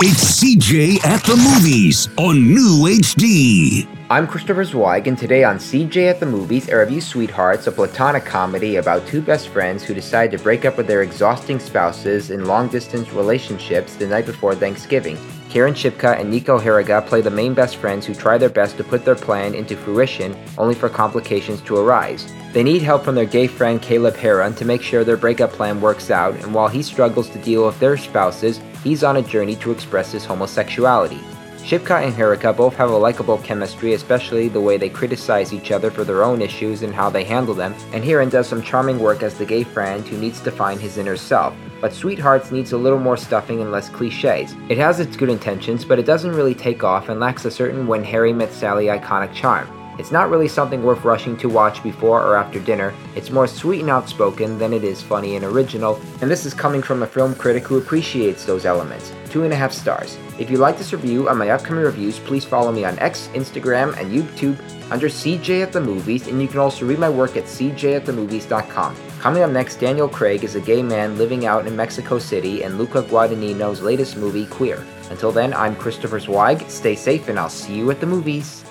It's CJ at the Movies on New HD. I'm Christopher Zweig, and today on CJ at the Movies, I review Sweethearts, a platonic comedy about two best friends who decide to break up with their exhausting spouses in long-distance relationships the night before Thanksgiving. Karen Shipka and Nico Hiraga play the main best friends who try their best to put their plan into fruition, only for complications to arise. They need help from their gay friend Caleb Heron to make sure their breakup plan works out, and while he struggles to deal with their spouses, he's on a journey to express his homosexuality. Shipka and Hiraga both have a likable chemistry, especially the way they criticize each other for their own issues and how they handle them, and Heron does some charming work as the gay friend who needs to find his inner self. But Sweethearts needs a little more stuffing and less cliches. It has its good intentions, but it doesn't really take off and lacks a certain When Harry Met Sally iconic charm. It's not really something worth rushing to watch before or after dinner. It's more sweet and outspoken than it is funny and original, and this is coming from a film critic who appreciates those elements. 2.5 stars. If you like this review and my upcoming reviews, please follow me on X, Instagram, and YouTube under CJ at the Movies, and you can also read my work at cjatthemovies.com. Coming up next, Daniel Craig is a gay man living out in Mexico City and Luca Guadagnino's latest movie, Queer. Until then, I'm Christopher Zweig. Stay safe, and I'll see you at the movies.